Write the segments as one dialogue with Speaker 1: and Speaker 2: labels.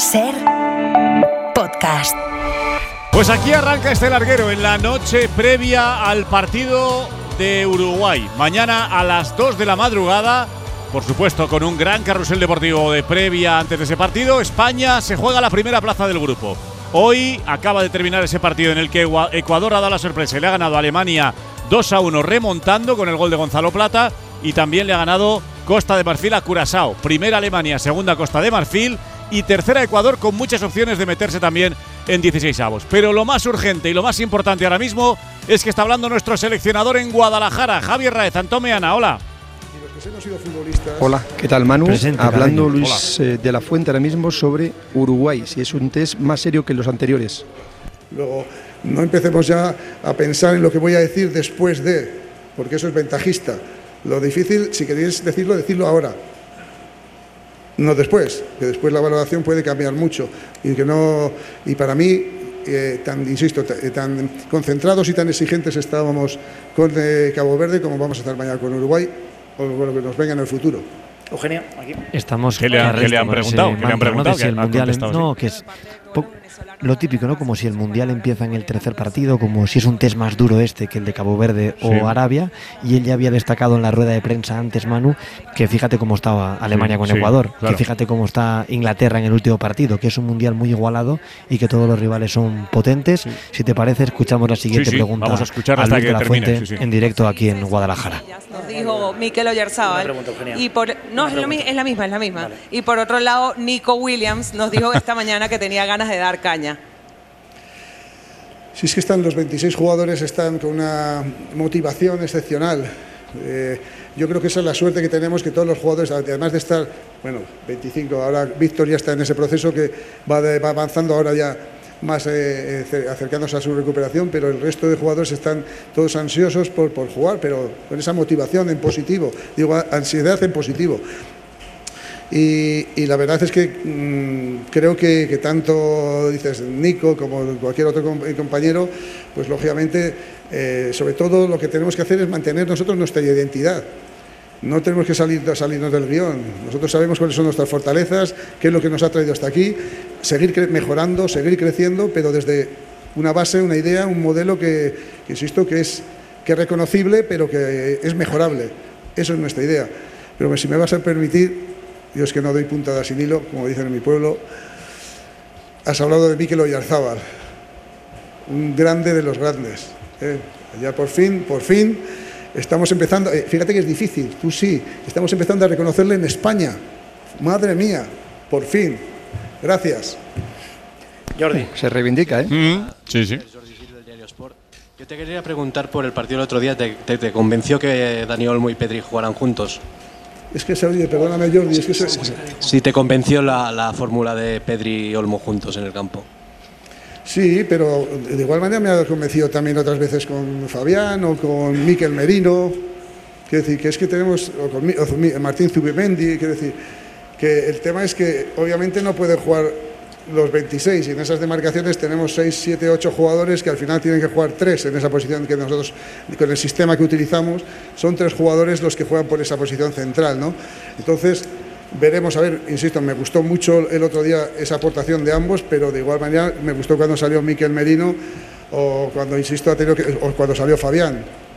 Speaker 1: SER Podcast.
Speaker 2: Pues aquí arranca este larguero en la noche previa al partido de Uruguay. Mañana a las 2 de la madrugada, por supuesto con un gran carrusel deportivo de previa antes de ese partido, España se juega la primera plaza del grupo. Hoy acaba de terminar ese partido en el que Ecuador ha dado la sorpresa y le ha ganado a Alemania 2-1 remontando con el gol de Gonzalo Plata, y también le ha ganado Costa de Marfil a Curazao. Primera Alemania, segunda Costa de Marfil y tercera Ecuador, con muchas opciones de meterse también en 16avos. Pero lo más urgente y lo más importante ahora mismo es que está hablando nuestro seleccionador en Guadalajara, Javier Raez. Antomeana, hola.
Speaker 3: Hola, ¿qué tal, Manu?
Speaker 4: Presente,
Speaker 3: hablando
Speaker 4: cariño.
Speaker 3: Luis de la Fuente ahora mismo sobre Uruguay, si es un test más serio que los anteriores.
Speaker 5: Luego, no empecemos ya a pensar en lo que voy a decir después de, porque eso es ventajista. Lo difícil, si queréis decirlo, decirlo ahora. No después, que después la valoración puede cambiar mucho y para mí, tan concentrados y tan exigentes estábamos con Cabo Verde como vamos a estar mañana con Uruguay o con lo que nos venga en el futuro.
Speaker 6: Eugenio, aquí.
Speaker 4: Estamos
Speaker 2: ¿Qué le han preguntado? ¿Qué le han preguntado?
Speaker 4: Si el mundial, no, que es lo típico, ¿no? Como si el mundial empieza en el tercer partido, como si es un test más duro este que el de Cabo Verde o Arabia, y él ya había destacado en la rueda de prensa antes, Manu, que fíjate cómo estaba Alemania con Ecuador, claro. Que fíjate cómo está Inglaterra en el último partido, que es un mundial muy igualado y que todos los rivales son potentes. Sí. Si te parece, escuchamos la siguiente pregunta.
Speaker 2: Vamos a escuchar
Speaker 4: a
Speaker 2: hasta
Speaker 4: Luis
Speaker 2: que
Speaker 4: de la
Speaker 2: termine,
Speaker 4: Fuente en directo aquí en Guadalajara.
Speaker 7: Nos dijo Mikel Oyarzábal. Y es la misma. Vale. Y por otro lado, Nico Williams nos dijo esta mañana que tenía ganas de dar caña.
Speaker 5: Si es que los 26 jugadores están con una motivación excepcional. Yo creo que esa es la suerte que tenemos, que todos los jugadores, además de estar, 25, ahora Víctor ya está en ese proceso que va avanzando ahora ya más acercándose a su recuperación, pero el resto de jugadores están todos ansiosos por jugar, pero con esa motivación en positivo, digo, ansiedad en positivo. Y la verdad es que creo que tanto dices Nico como cualquier otro compañero, pues lógicamente, sobre todo lo que tenemos que hacer es mantener nosotros nuestra identidad. No tenemos que salirnos del guión. Nosotros sabemos cuáles son nuestras fortalezas, qué es lo que nos ha traído hasta aquí, seguir mejorando, seguir creciendo, pero desde una base, una idea, un modelo que insisto, que es reconocible, pero que es mejorable. Eso es nuestra idea. Pero si me vas a permitir, yo es que no doy puntada sin hilo, como dicen en mi pueblo. Has hablado de Mikel Oyarzábal, un grande de los grandes. Ya por fin, estamos empezando, fíjate que es difícil, tú sí, estamos empezando a reconocerle en España. Madre mía, por fin. Gracias.
Speaker 6: Jordi.
Speaker 3: Se reivindica, ¿eh?
Speaker 2: Sí.
Speaker 8: Yo te quería preguntar por el partido del otro día, ¿te convenció que Dani Olmo y Pedri jugaran juntos?
Speaker 5: Es que perdóname, Jordi, es que
Speaker 8: Sí, te convenció la fórmula de Pedri y Olmo juntos en el campo.
Speaker 5: Sí, pero de igual manera me ha convencido también otras veces con Fabián o con Mikel Merino. Quiero decir, que es que tenemos, o con Martín Zubimendi, quiero decir, que el tema es que obviamente no puede jugar los 26 y en esas demarcaciones tenemos 6, 7, 8 jugadores que al final tienen que jugar 3 en esa posición que nosotros, con el sistema que utilizamos, son 3 jugadores los que juegan por esa posición central, ¿no? Entonces, veremos, a ver, insisto, me gustó mucho el otro día esa aportación de ambos, pero de igual manera me gustó cuando salió Mikel Merino o cuando, insisto, o cuando salió Fabián.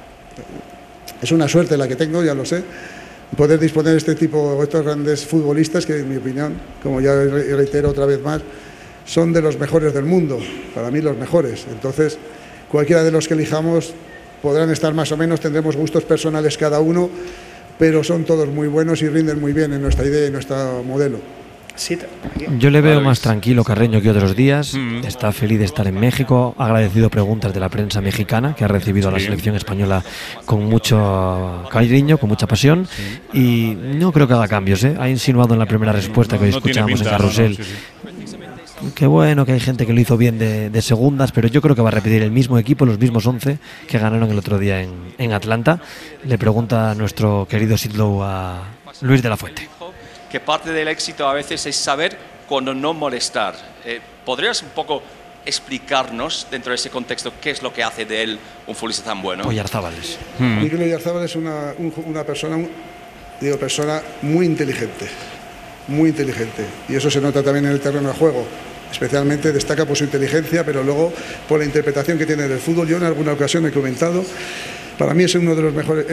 Speaker 5: Es una suerte la que tengo, ya lo sé, poder disponer de estos grandes futbolistas que, en mi opinión, como ya reitero otra vez más, son de los mejores del mundo, para mí los mejores. Entonces, cualquiera de los que elijamos podrán estar más o menos, tendremos gustos personales cada uno, pero son todos muy buenos y rinden muy bien en nuestra idea y en nuestro modelo.
Speaker 6: Sí,
Speaker 4: yo le veo más tranquilo Carreño que otros días. Está feliz de estar en México, ha agradecido preguntas de la prensa mexicana que ha recibido a la selección española con mucho cariño, con mucha pasión, y no creo que haga cambios, ¿eh? Ha insinuado en la primera respuesta que hoy escuchábamos en Carrusel que bueno, que hay gente que lo hizo bien de segundas, pero yo creo que va a repetir el mismo equipo, los mismos 11 que ganaron el otro día en Atlanta. Le pregunta a nuestro querido Sidlow a Luis de la Fuente.
Speaker 9: Que parte del éxito a veces es saber cuándo no molestar. ¿Podrías un poco explicarnos dentro de ese contexto qué es lo que hace de él un futbolista tan bueno?
Speaker 4: Oyarzábal.
Speaker 5: Mikel Oyarzábal es una persona muy inteligente. muy inteligente, y eso se nota también en el terreno de juego. Especialmente destaca por su inteligencia, pero luego por la interpretación que tiene del fútbol. Yo en alguna ocasión he comentado, para mí es uno de los mejores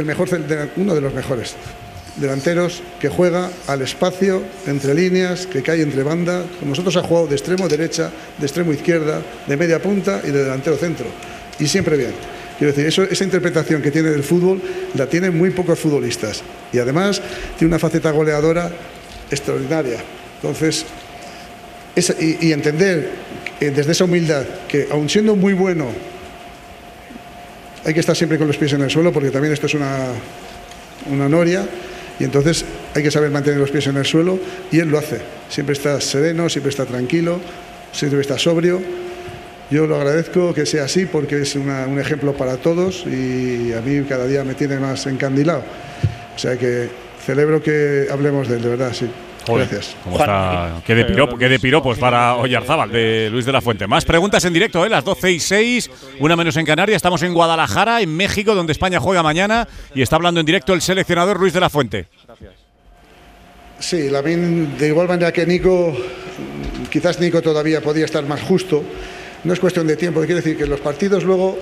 Speaker 5: delanteros que juega al espacio, entre líneas, que cae entre bandas. Con nosotros ha jugado de extremo derecha, de extremo izquierda, de media punta y de delantero centro, y siempre bien. Quiero decir, esa interpretación que tiene del fútbol la tienen muy pocos futbolistas, y además tiene una faceta goleadora extraordinaria. Entonces, y entender desde esa humildad que, aun siendo muy bueno, hay que estar siempre con los pies en el suelo, porque también esto es una noria, y entonces hay que saber mantener los pies en el suelo, y él lo hace. Siempre está sereno, siempre está tranquilo, siempre está sobrio. Yo lo agradezco que sea así, porque es un ejemplo para todos, y a mí cada día me tiene más encandilado. O sea que celebro que hablemos de él, de verdad, sí. Gracias.
Speaker 2: Qué de piropos para Oyarzábal, de Luis de la Fuente. Más preguntas en directo, las 12:06, una menos en Canarias. Estamos en Guadalajara, en México, donde España juega mañana, y está hablando en directo el seleccionador Luis de la Fuente.
Speaker 5: Sí, Lamine, de igual manera que Nico, quizás Nico todavía podía estar más justo. No es cuestión de tiempo, quiere decir que los partidos luego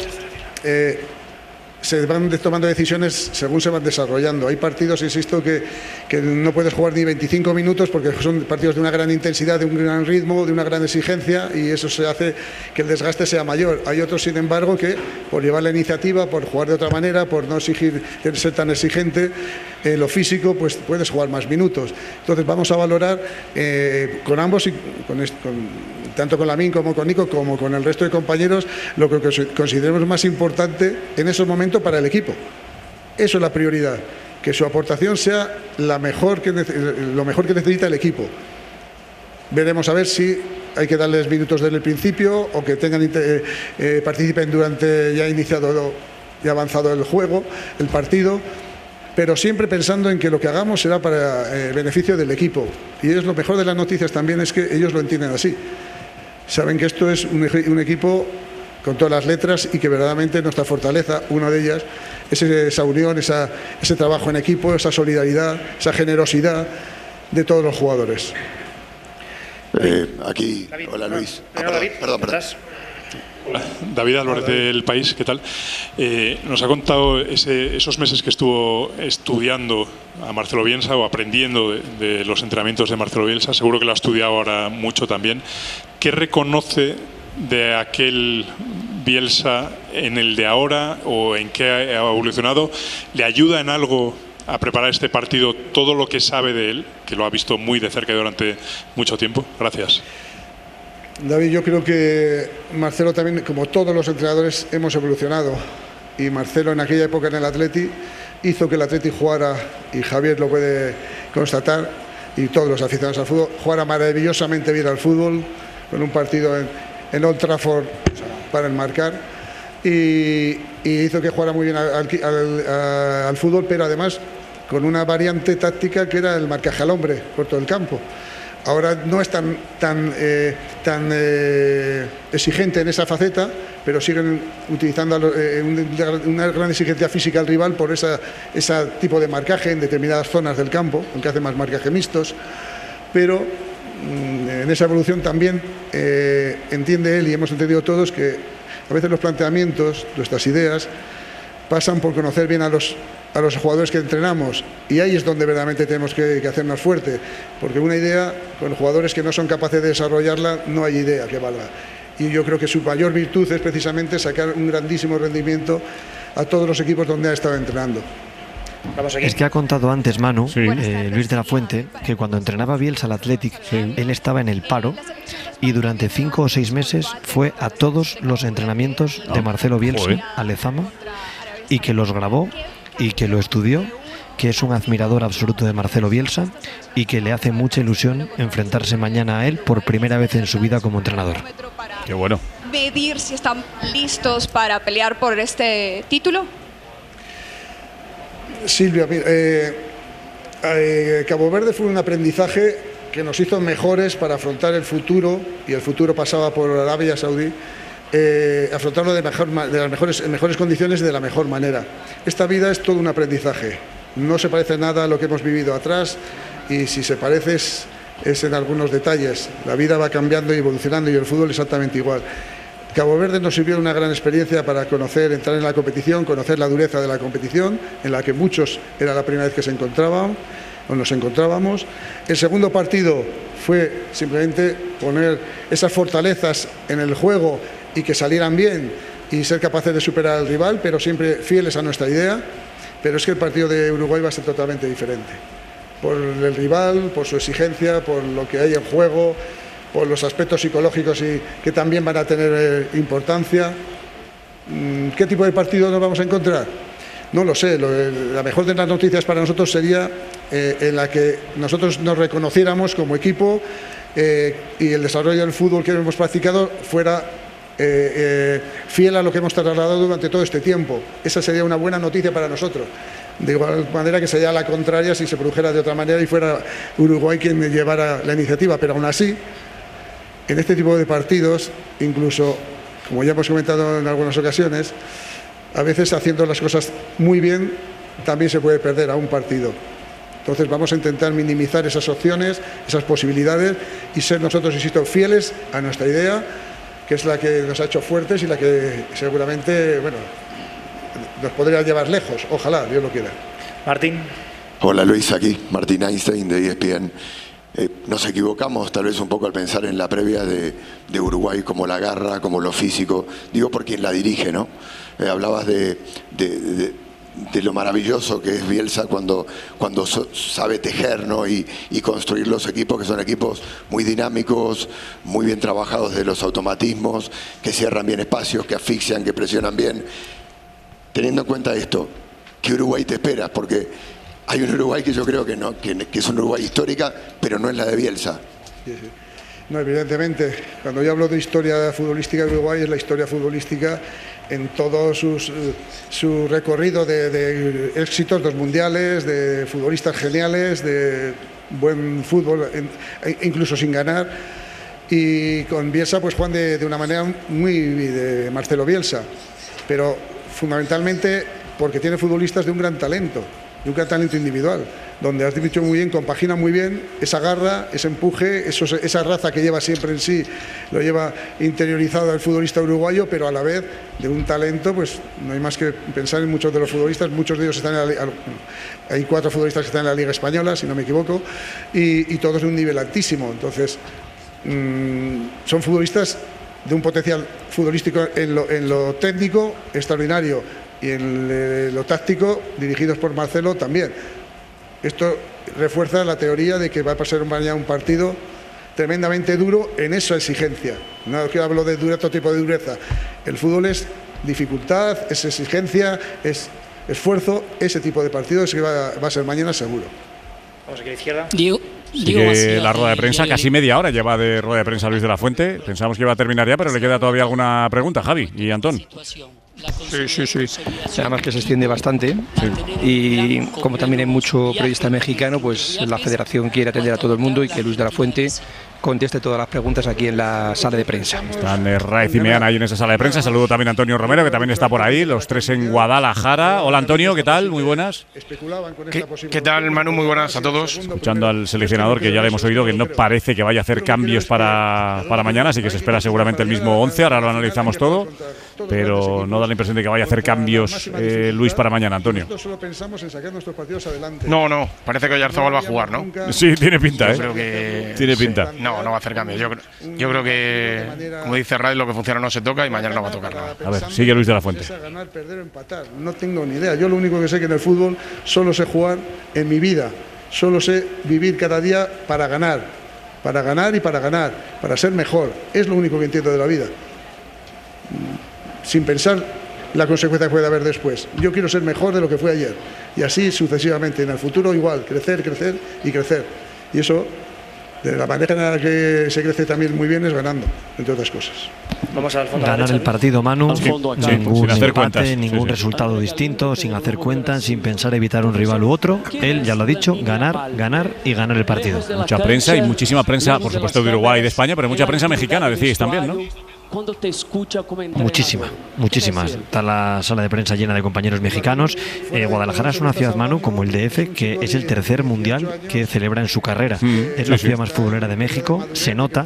Speaker 5: se van tomando decisiones según se van desarrollando. Hay partidos, insisto, que no puedes jugar ni 25 minutos porque son partidos de una gran intensidad, de un gran ritmo, de una gran exigencia, y eso se hace que el desgaste sea mayor. Hay otros, sin embargo, que por llevar la iniciativa, por jugar de otra manera, por no ser tan exigente en lo físico, pues puedes jugar más minutos. Entonces vamos a valorar con ambos, y tanto con Lamine como con Nico, como con el resto de compañeros, lo que consideremos más importante en esos momentos para el equipo. Eso es la prioridad, que su aportación sea lo mejor que necesita el equipo. Veremos a ver si hay que darles minutos desde el principio, o que participen durante ya iniciado y avanzado el juego, el partido, pero siempre pensando en que lo que hagamos será para beneficio del equipo. Y es lo mejor de las noticias también, es que ellos lo entienden así. Saben que esto es un equipo con todas las letras, y que verdaderamente nuestra fortaleza, una de ellas, es esa unión, ese trabajo en equipo, esa solidaridad, esa generosidad de todos los jugadores.
Speaker 10: Aquí,
Speaker 6: David,
Speaker 10: hola Luis.
Speaker 6: Perdón.
Speaker 11: Hola, David Álvarez del País, ¿qué tal? Nos ha contado esos meses que estuvo estudiando a Marcelo Bielsa, o aprendiendo de los entrenamientos de Marcelo Bielsa. Seguro que lo ha estudiado ahora mucho también. ¿Qué reconoce de aquel Bielsa en el de ahora, o en qué ha evolucionado? ¿Le ayuda en algo a preparar este partido todo lo que sabe de él, que lo ha visto muy de cerca durante mucho tiempo? Gracias.
Speaker 5: David, yo creo que Marcelo también, como todos los entrenadores, hemos evolucionado, y Marcelo en aquella época en el Atleti hizo que el Atleti jugara, y Javier lo puede constatar, y todos los aficionados al fútbol, jugara maravillosamente bien al fútbol, con un partido en Old Trafford para enmarcar, y hizo que jugara muy bien al fútbol, pero además con una variante táctica que era el marcaje al hombre por todo el campo. Ahora no es tan exigente en esa faceta, pero siguen utilizando una gran exigencia física al rival por ese tipo de marcaje en determinadas zonas del campo, aunque hace más marcaje mixtos. Pero en esa evolución también entiende él, y hemos entendido todos, que a veces los planteamientos, nuestras ideas, pasan por conocer bien a los jugadores que entrenamos, y ahí es donde verdaderamente tenemos que hacernos fuerte, porque una idea, con jugadores que no son capaces de desarrollarla, no hay idea que valga. Y yo creo que su mayor virtud es precisamente sacar un grandísimo rendimiento a todos los equipos donde ha estado entrenando.
Speaker 4: Es que ha contado antes Manu, Luis de la Fuente, que cuando entrenaba Bielsa al Athletic, él estaba en el paro, y durante 5 o 6 meses fue a todos los entrenamientos de Marcelo Bielsa a Lezama, y que los grabó y que lo estudió, que es un admirador absoluto de Marcelo Bielsa, y que le hace mucha ilusión enfrentarse mañana a él por primera vez en su vida como entrenador.
Speaker 2: Qué bueno.
Speaker 12: Medir si están listos para pelear por este título.
Speaker 5: Silvia, Cabo Verde fue un aprendizaje que nos hizo mejores para afrontar el futuro, y el futuro pasaba por Arabia Saudí, afrontarlo de las mejores condiciones y de la mejor manera. Esta vida es todo un aprendizaje, no se parece nada a lo que hemos vivido atrás, y si se parece es en algunos detalles. La vida va cambiando y evolucionando y el fútbol exactamente igual. Cabo Verde nos sirvió una gran experiencia para conocer, entrar en la competición, conocer la dureza de la competición, en la que muchos era la primera vez que se encontraban o nos encontrábamos. El segundo partido fue simplemente poner esas fortalezas en el juego y que salieran bien y ser capaces de superar al rival, pero siempre fieles a nuestra idea. Pero es que el partido de Uruguay va a ser totalmente diferente. Por el rival, por su exigencia, por lo que hay en juego, por los aspectos psicológicos y que también van a tener importancia. ¿Qué tipo de partido nos vamos a encontrar? No lo sé. La mejor de las noticias para nosotros sería en la que nosotros nos reconociéramos como equipo y el desarrollo del fútbol que hemos practicado fuera fiel a lo que hemos trasladado durante todo este tiempo. Esa sería una buena noticia para nosotros. De igual manera que sería la contraria si se produjera de otra manera y fuera Uruguay quien llevara la iniciativa. Pero aún así, en este tipo de partidos, incluso, como ya hemos comentado en algunas ocasiones, a veces haciendo las cosas muy bien también se puede perder a un partido. Entonces vamos a intentar minimizar esas opciones, esas posibilidades y ser nosotros, insisto, fieles a nuestra idea, que es la que nos ha hecho fuertes y la que seguramente, bueno, nos podría llevar lejos. Ojalá, Dios lo quiera.
Speaker 6: Martín.
Speaker 10: Hola Luis, aquí Martín Einstein de ESPN. Nos equivocamos tal vez un poco al pensar en la previa de Uruguay como la garra, como lo físico, digo por quien la dirige, ¿no? Hablabas de lo maravilloso que es Bielsa cuando sabe tejer, ¿no? y construir los equipos, que son equipos muy dinámicos, muy bien trabajados de los automatismos, que cierran bien espacios, que asfixian, que presionan bien. Teniendo en cuenta esto, ¿qué Uruguay te esperas? Porque hay un Uruguay que yo creo que no, que es un Uruguay histórica, pero no es la de Bielsa.
Speaker 5: Sí, sí. No, evidentemente, cuando yo hablo de historia futbolística de Uruguay, es la historia futbolística en todo su recorrido de éxitos, dos mundiales, de futbolistas geniales, de buen fútbol, incluso sin ganar. Y con Bielsa, pues juegan de una manera muy de Marcelo Bielsa, pero fundamentalmente porque tiene futbolistas de un gran talento individual, donde has dicho muy bien, compagina muy bien esa garra, ese empuje, esa raza que lleva siempre en sí, lo lleva interiorizado el futbolista uruguayo, pero a la vez de un talento, pues no hay más que pensar en muchos de los futbolistas, muchos de ellos están hay 4 futbolistas que están en la Liga Española, si no me equivoco, y todos de un nivel altísimo. Entonces, son futbolistas de un potencial futbolístico en lo técnico extraordinario y en lo táctico, dirigidos por Marcelo también. Esto refuerza la teoría de que va a pasar mañana un partido tremendamente duro en esa exigencia. No que hablo de otro tipo de dureza. El fútbol es dificultad, es exigencia, es esfuerzo. Ese tipo de partido es que va a ser mañana seguro.
Speaker 6: Vamos aquí a la izquierda.
Speaker 2: Sigue la rueda de prensa, casi media hora lleva de rueda de prensa Luis de la Fuente. Pensamos que iba a terminar ya, pero le queda todavía alguna pregunta, Javi y Antón.
Speaker 3: Sí. Además que se extiende bastante y como también hay mucho periodista mexicano, pues la federación quiere atender a todo el mundo y que Luis de la Fuente conteste todas las preguntas aquí en la sala de prensa.
Speaker 2: Están Raez y Meana ahí en esa sala de prensa. Saludo también a Antonio Romero, que también está por ahí, los 3 en Guadalajara. Hola Antonio, ¿qué tal? Muy buenas.
Speaker 13: ¿Qué tal, Manu? Muy buenas a todos.
Speaker 2: Escuchando al seleccionador, que ya le hemos oído que no parece que vaya a hacer cambios para mañana, así que se espera seguramente el mismo 11, ahora lo analizamos todo, pero no da la impresión de que vaya a hacer cambios Luis para mañana, Antonio.
Speaker 5: Solo pensamos en sacar nuestros partidos adelante.
Speaker 13: No, parece que Oyarzabal va a jugar, ¿no?
Speaker 2: Sí, tiene pinta,
Speaker 13: Yo creo que
Speaker 2: tiene pinta.
Speaker 13: No va a hacer cambios. Yo creo que, como dice Raed, lo que funciona no se toca y mañana no va a tocar nada.
Speaker 2: A ver, sigue Luis de la Fuente.
Speaker 5: Ganar, perder o empatar. No tengo ni idea. Yo lo único que sé que en el fútbol solo sé jugar en mi vida. Solo sé vivir cada día para ganar y para ganar, para ser mejor. Es lo único que entiendo de la vida. Sin pensar la consecuencia que puede haber después. Yo quiero ser mejor de lo que fue ayer. Y así sucesivamente. En el futuro igual. Crecer y crecer. Y eso, de la manera en la que se crece también muy bien, es ganando, entre otras cosas.
Speaker 6: Vamos al fondo.
Speaker 4: Ganar el partido, Manu, ningún
Speaker 2: sin hacer
Speaker 4: empate,
Speaker 2: cuentas.
Speaker 4: ningún resultado distinto, sin hacer cuentas, sin pensar evitar un rival u otro. Él ya lo ha dicho, ganar y ganar el partido.
Speaker 2: Mucha prensa y muchísima prensa, por supuesto, de Uruguay y de España, pero mucha prensa mexicana, decíais también, ¿no?
Speaker 14: cuando te escucha como entrenador?
Speaker 4: Muchísimas. Está la sala de prensa llena de compañeros mexicanos. Guadalajara es una ciudad, Manu, como el DF, que es el tercer mundial que celebra en su carrera. Es la ciudad más futbolera de México, se nota,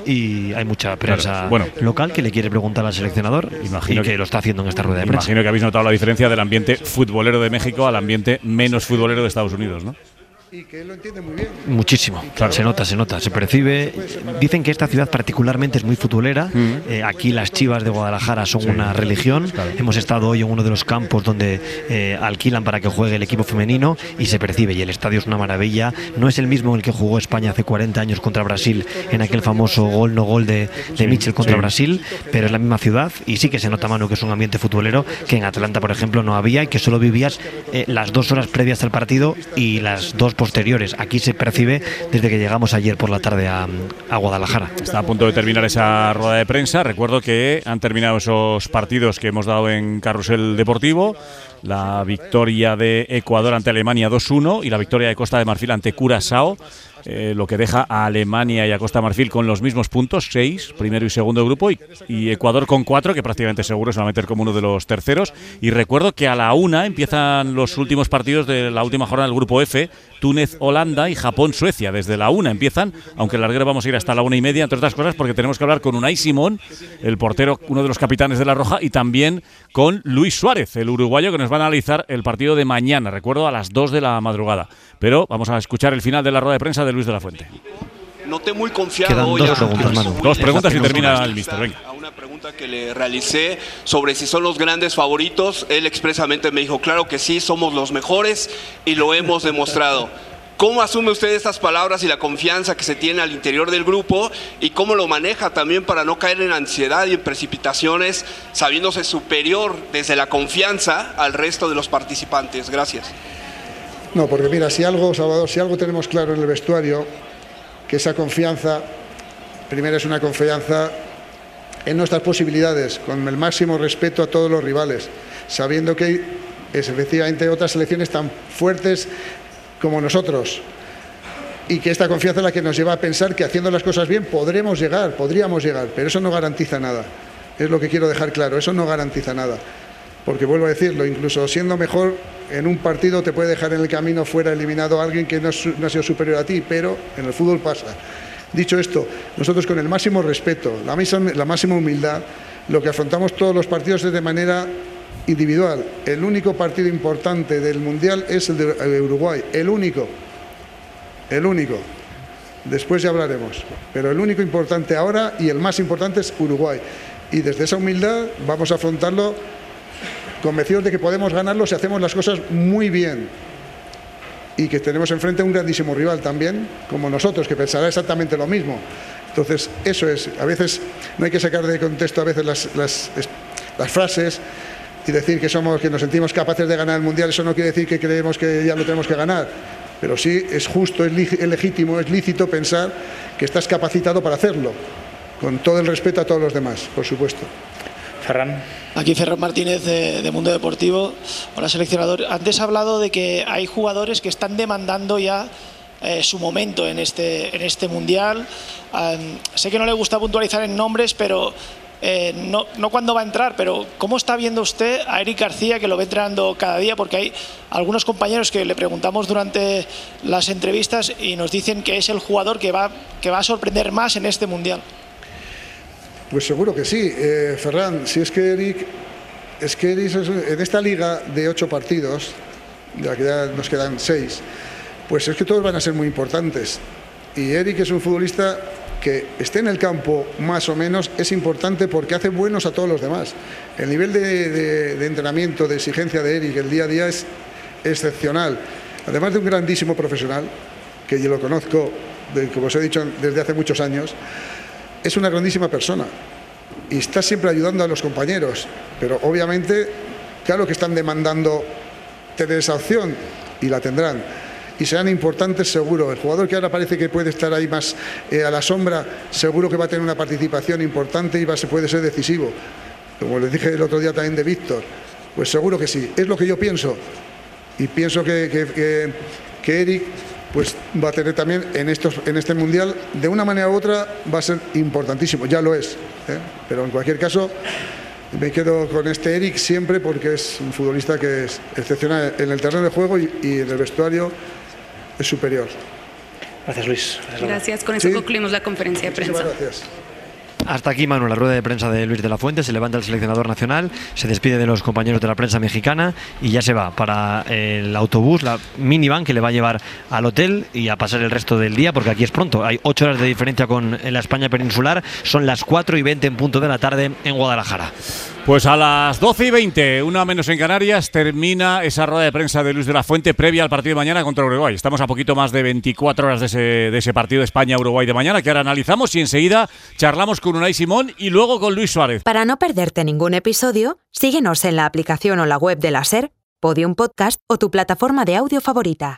Speaker 4: y hay mucha prensa local que le quiere preguntar al seleccionador y que lo está haciendo en esta rueda de prensa.
Speaker 2: Imagino que habéis notado la diferencia del ambiente futbolero de México al ambiente menos futbolero de Estados Unidos, ¿no?
Speaker 5: Y que él lo entiende muy bien.
Speaker 4: Muchísimo, claro. Se nota, se percibe. Dicen que esta ciudad particularmente es muy futbolera. Aquí las Chivas de Guadalajara son una religión. Hemos estado hoy en uno de los campos donde alquilan para que juegue el equipo femenino y se percibe, y el estadio es una maravilla. No es el mismo en el que jugó España hace 40 años contra Brasil, en aquel famoso gol de Mitchell contra Brasil, pero es la misma ciudad, y sí que se nota, Manu, que es un ambiente futbolero que en Atlanta, por ejemplo, no había, y que solo vivías las 2 horas previas al partido y las 2 posteriores. Aquí se percibe desde que llegamos ayer por la tarde a Guadalajara.
Speaker 2: Está a punto de terminar esa rueda de prensa. Recuerdo que han terminado esos partidos que hemos dado en Carrusel Deportivo. La victoria de Ecuador ante Alemania 2-1 y la victoria de Costa de Marfil ante Curazao, lo que deja a Alemania y a Costa de Marfil con los mismos puntos, 6, primero y segundo de grupo, y Ecuador con 4, que prácticamente seguro se va a meter como uno de los terceros. Y recuerdo que a la 1 empiezan los últimos partidos de la última jornada del grupo F, Túnez-Holanda y Japón-Suecia. Desde la 1 empiezan, aunque el larguero vamos a ir hasta la 1:30, entre otras cosas porque tenemos que hablar con Unai Simón, el portero, uno de los capitanes de la Roja, y también con Luis Suárez, el uruguayo, que nos va a analizar el partido de mañana, recuerdo, a las 2 de la madrugada. Pero vamos a escuchar el final de la rueda de prensa de Luis de la Fuente.
Speaker 15: Noté muy confiado.
Speaker 4: Quedan
Speaker 15: hoy
Speaker 4: 2 preguntas, Manu.
Speaker 2: 2 preguntas y termina el míster. Venga.
Speaker 15: A una pregunta que le realicé sobre si son los grandes favoritos, él expresamente me dijo, claro que sí, somos los mejores y lo hemos demostrado. ¿Cómo asume usted estas palabras y la confianza que se tiene al interior del grupo, y cómo lo maneja también para no caer en ansiedad y en precipitaciones, sabiéndose superior desde la confianza al resto de los participantes? Gracias.
Speaker 5: No, porque mira, Salvador, si algo tenemos claro en el vestuario, que esa confianza, primero es una confianza en nuestras posibilidades, con el máximo respeto a todos los rivales, sabiendo que hay efectivamente otras selecciones tan fuertes como nosotros, y que esta confianza es la que nos lleva a pensar que haciendo las cosas bien podríamos llegar, pero eso no garantiza nada. Es lo que quiero dejar claro, eso no garantiza nada. Porque vuelvo a decirlo, incluso siendo mejor en un partido te puede dejar en el camino fuera eliminado a alguien que no ha sido superior a ti, pero en el fútbol pasa. Dicho esto, nosotros con el máximo respeto, la máxima humildad, lo que afrontamos todos los partidos es de manera individual. El único partido importante del Mundial es el de Uruguay, el único. Después ya hablaremos, pero el único importante ahora y el más importante es Uruguay. Y desde esa humildad vamos a afrontarlo convencidos de que podemos ganarlo si hacemos las cosas muy bien, y que tenemos enfrente a un grandísimo rival también, como nosotros, que pensará exactamente lo mismo. Entonces, eso es. A veces no hay que sacar de contexto a veces las frases y decir que nos sentimos capaces de ganar el Mundial. Eso no quiere decir que creemos que ya lo tenemos que ganar, pero sí es justo, es legítimo, es lícito pensar que estás capacitado para hacerlo, con todo el respeto a todos los demás, por supuesto.
Speaker 6: Ferran.
Speaker 16: Aquí Ferran Martínez de Mundo Deportivo. Hola, seleccionador. Antes ha hablado de que hay jugadores que están demandando ya su momento en este Mundial. Sé que no le gusta puntualizar en nombres, pero no cuándo va a entrar, pero ¿cómo está viendo usted a Eric García, que lo ve entrenando cada día? Porque hay algunos compañeros que le preguntamos durante las entrevistas y nos dicen que es el jugador que va a sorprender más en este Mundial.
Speaker 5: Pues seguro que sí, Ferran. Si es que Eric en esta liga de 8 partidos, de la que ya nos quedan 6, pues es que todos van a ser muy importantes. Y Eric es un futbolista que esté en el campo más o menos es importante porque hace buenos a todos los demás. El nivel de entrenamiento, de exigencia de Eric el día a día es excepcional. Además de un grandísimo profesional, que yo lo conozco, como os he dicho, desde hace muchos años. Es una grandísima persona y está siempre ayudando a los compañeros, pero obviamente, claro que están demandando tener esa opción y la tendrán, y serán importantes seguro. El jugador que ahora parece que puede estar ahí más a la sombra, seguro que va a tener una participación importante y puede ser decisivo, como les dije el otro día también de Víctor. Pues seguro que sí, es lo que yo pienso, y pienso que Eric pues va a tener también en este Mundial, de una manera u otra, va a ser importantísimo, ya lo es. Pero en cualquier caso, me quedo con este Eric siempre porque es un futbolista que es excepcional en el terreno de juego y en el vestuario es superior.
Speaker 6: Gracias, Luis.
Speaker 14: Gracias. Con eso concluimos la conferencia de prensa.
Speaker 5: Gracias.
Speaker 4: Hasta aquí, Manu, la rueda de prensa de Luis de la Fuente. Se levanta el seleccionador nacional, se despide de los compañeros de la prensa mexicana y ya se va para el autobús, la minivan que le va a llevar al hotel y a pasar el resto del día, porque aquí es pronto. Hay 8 horas de diferencia con la España peninsular. Son las 4:20 en punto de la tarde en Guadalajara.
Speaker 2: Pues a las 12:20, una menos en Canarias, termina esa rueda de prensa de Luis de la Fuente previa al partido de mañana contra Uruguay. Estamos a poquito más de 24 horas de ese partido de España-Uruguay de mañana, que ahora analizamos y enseguida charlamos con Unai Simón y luego con Luis Suárez.
Speaker 1: Para no perderte ningún episodio, síguenos en la aplicación o la web de la SER, Podium Podcast o tu plataforma de audio favorita.